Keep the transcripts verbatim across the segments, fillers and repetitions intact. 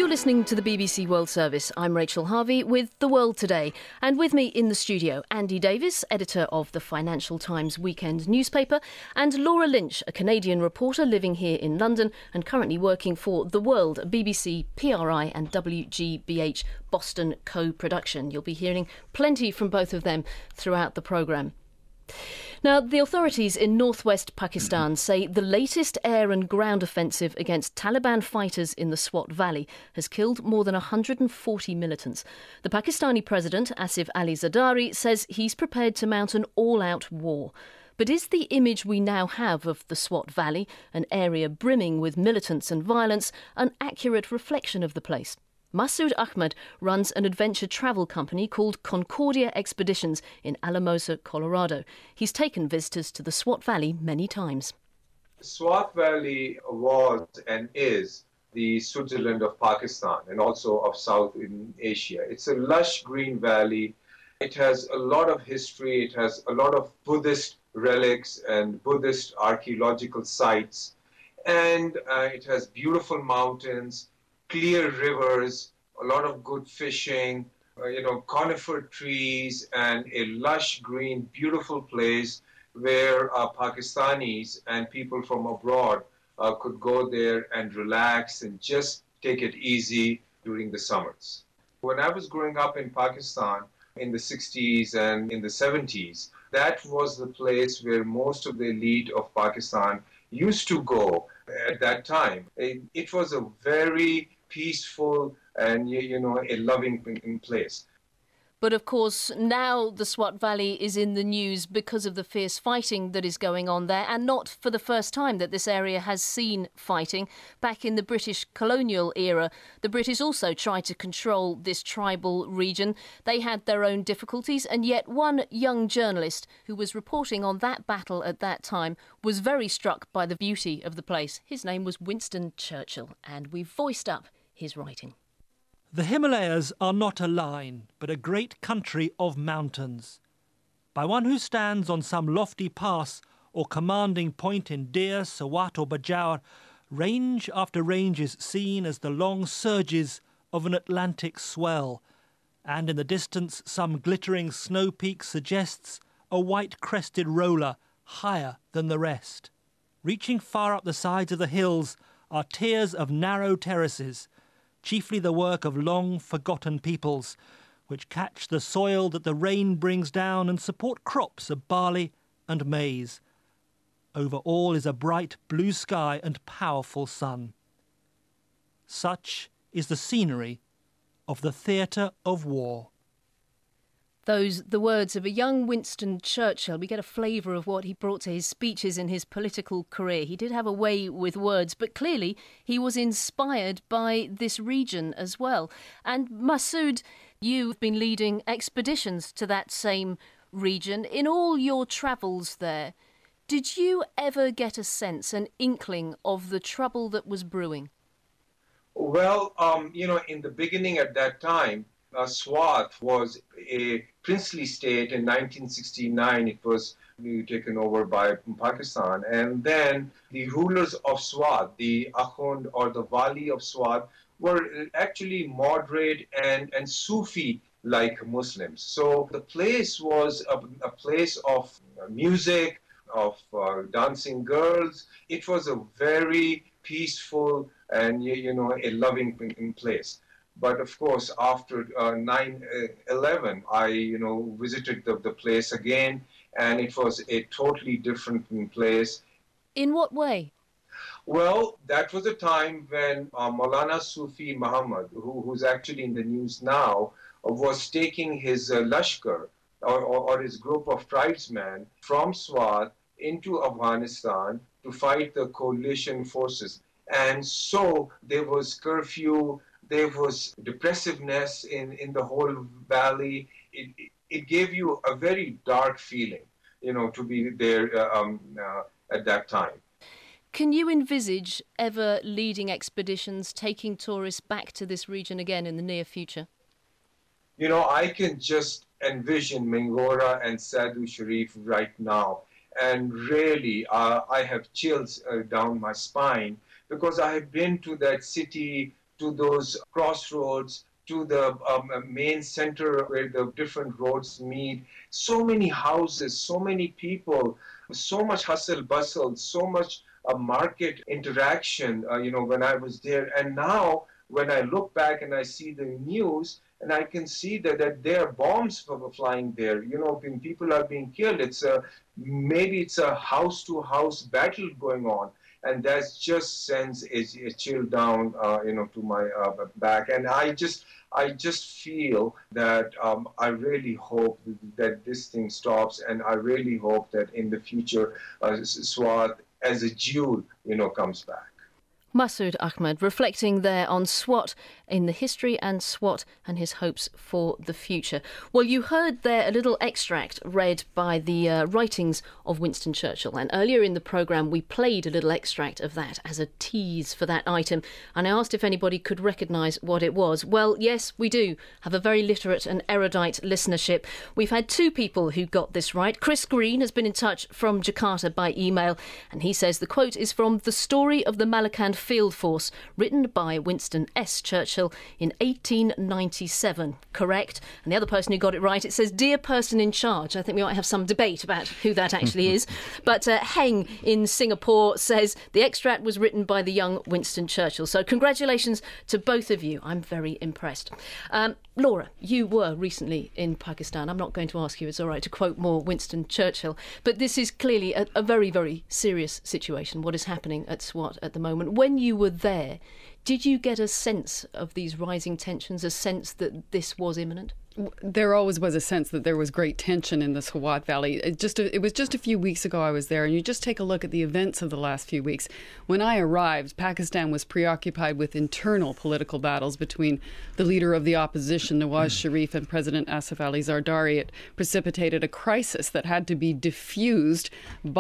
You're listening to the B B C World Service. I'm Rachel Harvey with The World Today. And with me in the studio, Andy Davis, editor of the Financial Times weekend newspaper, and Laura Lynch, a Canadian reporter living here in London and currently working for The World, a B B C, P R I and W G B H Boston co-production. You'll be hearing plenty from both of them throughout the programme. Now, the authorities in northwest Pakistan say the latest air and ground offensive against Taliban fighters in the Swat Valley has killed more than one hundred forty militants. The Pakistani president, Asif Ali Zardari, says he's prepared to mount an all-out war. But is the image we now have of the Swat Valley, an area brimming with militants and violence, an accurate reflection of the place? Masood Ahmed runs an adventure travel company called Concordia Expeditions in Alamosa, Colorado. He's taken visitors to the Swat Valley many times. Swat Valley was and is the Switzerland of Pakistan and also of South in Asia. It's a lush green valley. It has a lot of history. It has a lot of Buddhist relics and Buddhist archaeological sites. And uh, it has beautiful mountains, clear rivers, a lot of good fishing, uh, you know, conifer trees, and a lush green, beautiful place where uh, Pakistanis and people from abroad uh, could go there and relax and just take it easy during the summers. When I was growing up in Pakistan in the sixties and in the seventies, that was the place where most of the elite of Pakistan used to go at that time. It, it was a very peaceful and, you know, a loving place. But of course, now the Swat Valley is in the news because of the fierce fighting that is going on there, and not for the first time that this area has seen fighting. Back in the British colonial era, the British also tried to control this tribal region. They had their own difficulties, and yet one young journalist who was reporting on that battle at that time was very struck by the beauty of the place. His name was Winston Churchill, and we voiced up his writing. The Himalayas are not a line, but a great country of mountains. By one who stands on some lofty pass or commanding point in Dir, Sawat or Bajaur, range after range is seen as the long surges of an Atlantic swell, and in the distance some glittering snow peak suggests a white-crested roller higher than the rest. Reaching far up the sides of the hills are tiers of narrow terraces, chiefly the work of long-forgotten peoples, which catch the soil that the rain brings down and support crops of barley and maize. Over all is a bright blue sky and powerful sun. Such is the scenery of the theatre of war. Those, the words of a young Winston Churchill. We get a flavour of what he brought to his speeches in his political career. He did have a way with words, but clearly he was inspired by this region as well. And Masood, you've been leading expeditions to that same region. In all your travels there, did you ever get a sense, an inkling of the trouble that was brewing? Well, um, you know, in the beginning at that time, Uh, Swat was a princely state. In nineteen sixty-nine, it was taken over by Pakistan. And then the rulers of Swat, the Akhund or the Wali of Swat, were actually moderate and, and Sufi-like Muslims. So the place was a, a place of music, of uh, dancing girls. It was a very peaceful and, you know, a loving place. But of course, after uh, nine eleven, I, you know, visited the, the place again, and it was a totally different place. In what way? Well, that was a time when uh, Maulana Sufi Muhammad, who, who's actually in the news now, uh, was taking his uh, Lashkar, or, or, or his group of tribesmen, from Swat into Afghanistan to fight the coalition forces. And so there was curfew. There was depressiveness in, in the whole valley. It, it, it gave you a very dark feeling, you know, to be there uh, um, uh, at that time. Can you envisage ever leading expeditions, taking tourists back to this region again in the near future? You know, I can just envision Mingora and Sadhu Sharif right now. And really, uh, I have chills uh, down my spine because I have been to that city to those crossroads, to the um, main center where the different roads meet. So many houses, so many people, so much hustle bustle, so much uh, market interaction, uh, you know, when I was there. And now when I look back and I see the news, and I can see that, that there are bombs flying there, you know, when people are being killed. It's a, maybe it's a house-to-house battle going on. And that just sends a, a chill down, uh, you know, to my uh, back. And I just, I just feel that um, I really hope that this thing stops, and I really hope that in the future, uh, Swat as a jewel, you know, comes back. Masood Ahmed reflecting there on SWAT in the history and SWAT and his hopes for the future. Well, you heard there a little extract read by the uh, writings of Winston Churchill, and earlier in the programme we played a little extract of that as a tease for that item, and I asked if anybody could recognise what it was. Well, yes, we do have a very literate and erudite listenership. We've had two people who got this right. Chris Green has been in touch from Jakarta by email, and he says the quote is from The Story of the Malakand Field Force, written by Winston S. Churchill in eighteen ninety-seven. Correct. And the other person who got it right, it says, "Dear person in charge." I think we might have some debate about who that actually is. But uh, Heng in Singapore says the extract was written by the young Winston Churchill. So congratulations to both of you. I'm very impressed. Um, Laura, you were recently in Pakistan. I'm not going to ask you, it's all right to quote more Winston Churchill, but this is clearly a, a very, very serious situation, what is happening at SWAT at the moment. When you were there, did you get a sense of these rising tensions, a sense that this was imminent? There always was a sense that there was great tension in the Swat Valley. It just it was just a few weeks ago I was there, and you just take a look at the events of the last few weeks. When I arrived, Pakistan was preoccupied with internal political battles between the leader of the opposition, Nawaz Sharif, and President Asif Ali Zardari. It precipitated a crisis that had to be diffused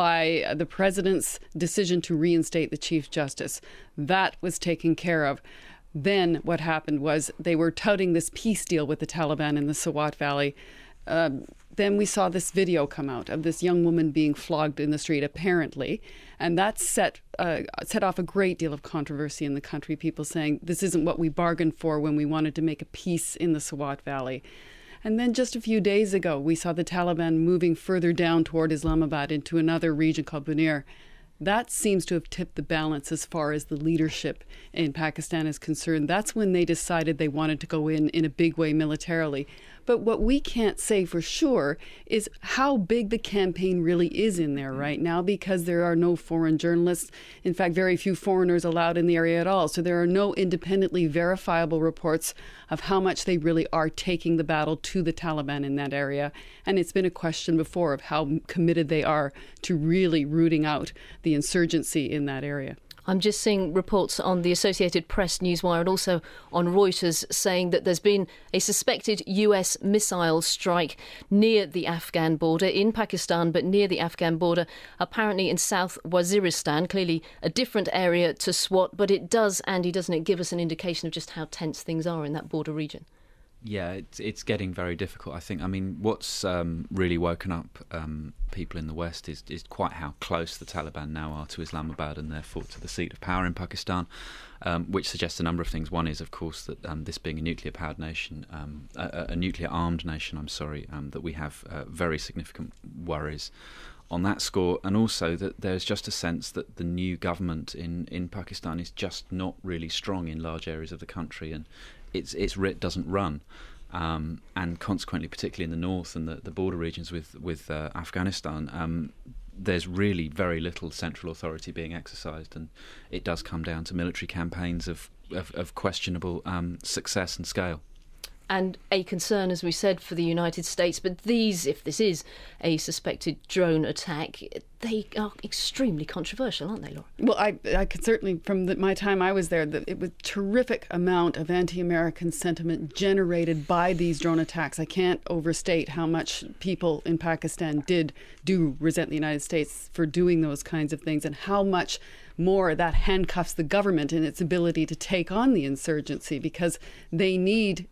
by the president's decision to reinstate the Chief Justice. That was taken care of. Then what happened was they were touting this peace deal with the Taliban in the Swat Valley. Uh, then we saw this video come out of this young woman being flogged in the street, apparently. And that set, uh, set off a great deal of controversy in the country, people saying this isn't what we bargained for when we wanted to make a peace in the Swat Valley. And then just a few days ago, we saw the Taliban moving further down toward Islamabad into another region called Bunir. That seems to have tipped the balance as far as the leadership in Pakistan is concerned. That's when they decided they wanted to go in in a big way militarily. But what we can't say for sure is how big the campaign really is in there right now, because there are no foreign journalists. In fact, very few foreigners allowed in the area at all. So there are no independently verifiable reports of how much they really are taking the battle to the Taliban in that area. And it's been a question before of how committed they are to really rooting out the insurgency in that area. I'm just seeing reports on the Associated Press newswire and also on Reuters saying that there's been a suspected U S missile strike near the Afghan border in Pakistan, but near the Afghan border, apparently in South Waziristan, clearly a different area to SWAT. But it does, Andy, doesn't it, give us an indication of just how tense things are in that border region? Yeah, it's it's getting very difficult, I think. I mean, what's um, really woken up um, people in the West is, is quite how close the Taliban now are to Islamabad and therefore to the seat of power in Pakistan, um, which suggests a number of things. One is, of course, that um, this being a nuclear-powered nation, um, a, a nuclear-armed nation, I'm sorry, um, that we have uh, very significant worries on that score, and also that there's just a sense that the new government in, in Pakistan is just not really strong in large areas of the country, and its its writ doesn't run, um, and consequently, particularly in the north and the, the border regions with with uh, Afghanistan, um, there's really very little central authority being exercised, and it does come down to military campaigns of of, of questionable um, success and scale. And a concern, as we said, for the United States. But these, if this is a suspected drone attack, they are extremely controversial, aren't they, Laura? Well, I I could certainly, from the, my time I was there, that it was a terrific amount of anti-American sentiment generated by these drone attacks. I can't overstate how much people in Pakistan did do resent the United States for doing those kinds of things, and how much more that handcuffs the government in its ability to take on the insurgency, because they need to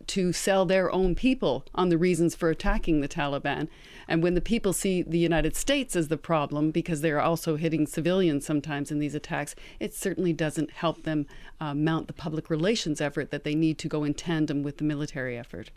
sell their own people on the reasons for attacking the Taliban. And when the people see the United States as the problem, because they're also hitting civilians sometimes in these attacks, it certainly doesn't help them uh, mount the public relations effort that they need to go in tandem with the military effort.